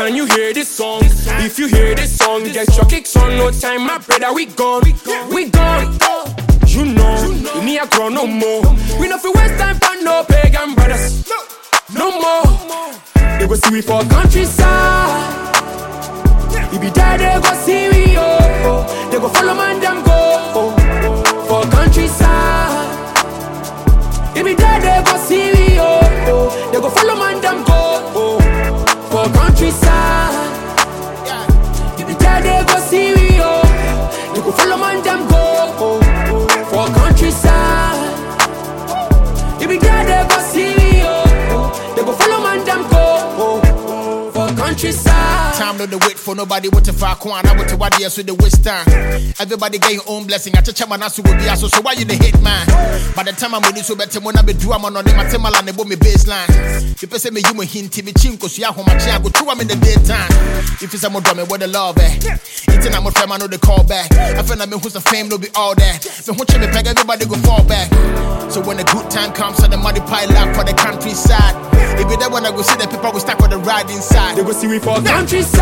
Can you hear this song? If you hear this song, get your kicks on. No time, my brother, we gone. We gone. You know, we need a grow no more. We no feel waste time for no pagan brothers. No more. They go see we for countryside. If be there, they go see we, oh. They go follow man, them go, for countryside. If be there, they go see we, oh. They go follow man, them go, for countryside. If be there, they go see we, oh. They go follow man, them go, for countryside. If be there, they go see we, oh. They go follow man, them go, for countryside. Time no the wait for nobody what to far quan. I want to what yes with the waste time. Everybody get your own blessing. I check my nasu will be so why you the hit man? By the time I'm ready so better when I be do I'm on my temal and me baseline. If you say me you me hint me chinko so ya home my child go through I'm in the daytime. If it's a more drumming what the love it's I'm a friend I know the call back. I feel like me who's the fame no be all that. Me who me peg everybody go fall back. So when the good time comes and the money pile up for the countryside. If you there when I go see the people we stack with the ride inside. They go see we for countryside.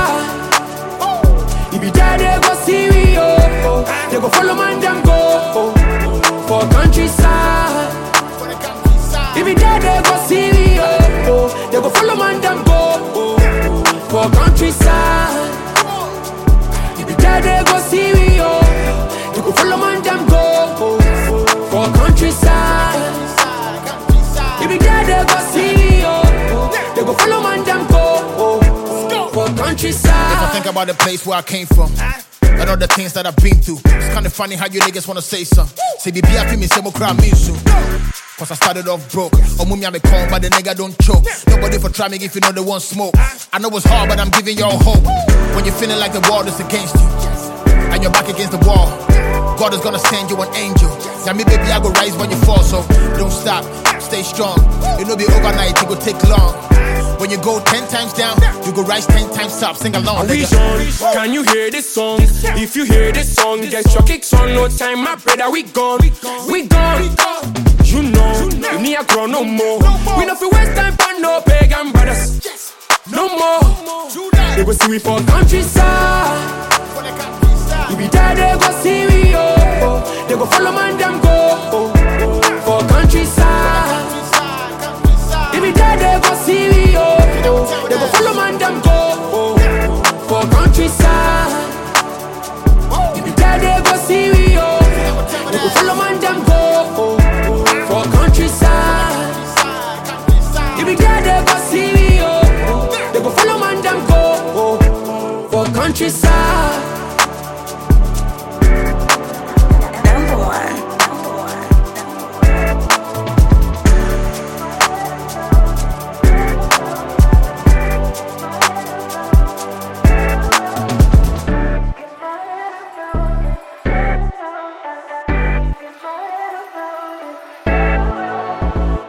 If you there, they go see we, oh. They go follow man, them go, for countryside. If you there, they go see we, oh. They go follow man, them go, for countryside. If you there, they go see we, oh. They go follow man, them go, for countryside. If you there, they go see we, oh. They go follow man, them go. Countryside. If I think about the place where I came from and all the things that I've been through, it's kinda funny how you niggas wanna say something. Say be happy me say mo cry me soon. Cause I started off broke. Oh mummy I'm a con but the nigga don't choke. Nobody for try me if you know they want smoke. I know it's hard but I'm giving y'all hope. When you're feeling like the world is against you and you're back against the wall, God is gonna send you an angel. Tell me baby I go rise when you fall, so don't stop, stay strong. It'll be overnight, it go take long. When you go 10 times down, you go rise 10 times up. Sing along. Can you hear this song? If you hear this song, get your kicks on. No time, my brother, we gone. We gone. You know, we need a grow no more. We no feel waste time for no pagan brothers. No more. They go see we for countryside. If be there, they go see we, oh. They go follow man, them go, for countryside. If be there, they go see we, oh. They go follow my